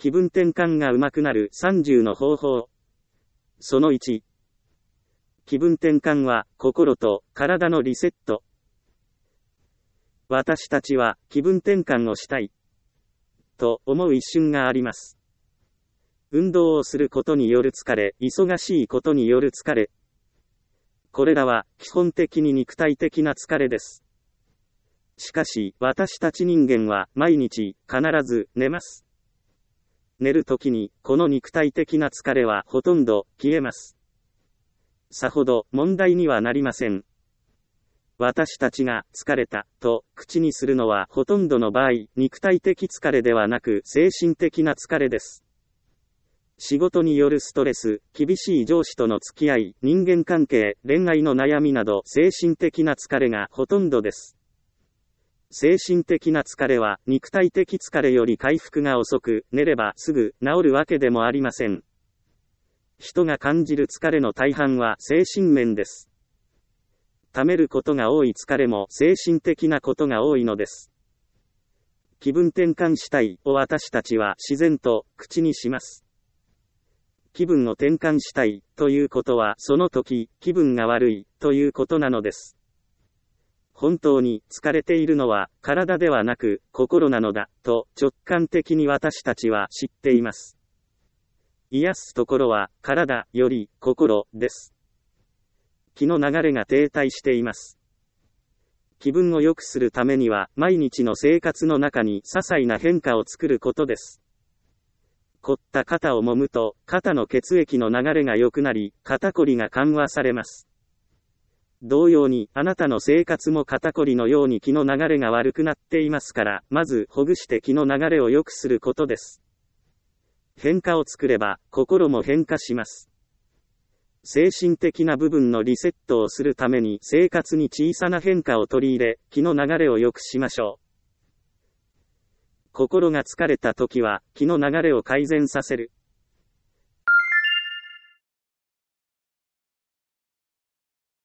気分転換が上手くなる30の方法。その1。気分転換は心と体のリセット。私たちは気分転換をしたいと思う一瞬があります。運動をすることによる疲れ、忙しいことによる疲れ。これらは基本的に肉体的な疲れです。しかし、私たち人間は毎日必ず寝ます。寝るときにこの肉体的な疲れはほとんど消えます。さほど問題にはなりません。私たちが疲れたと口にするのはほとんどの場合、肉体的疲れではなく精神的な疲れです。仕事によるストレス、厳しい上司との付き合い、人間関係、恋愛の悩みなど精神的な疲れがほとんどです。精神的な疲れは肉体的疲れより回復が遅く、寝ればすぐ治るわけでもありません。人が感じる疲れの大半は精神面です。溜めることが多い疲れも精神的なことが多いのです。気分転換したいを私たちは自然と口にします。気分を転換したいということはその時気分が悪いということなのです。本当に疲れているのは体ではなく心なのだと直感的に私たちは知っています。癒すところは体より心です。気の流れが停滞しています。気分を良くするためには毎日の生活の中に些細な変化を作ることです。凝った肩を揉むと肩の血液の流れが良くなり肩こりが緩和されます。同様にあなたの生活も肩こりのように気の流れが悪くなっていますから、まずほぐして気の流れを良くすることです。変化を作れば心も変化します。精神的な部分のリセットをするために生活に小さな変化を取り入れ、気の流れを良くしましょう。心が疲れた時は気の流れを改善させる。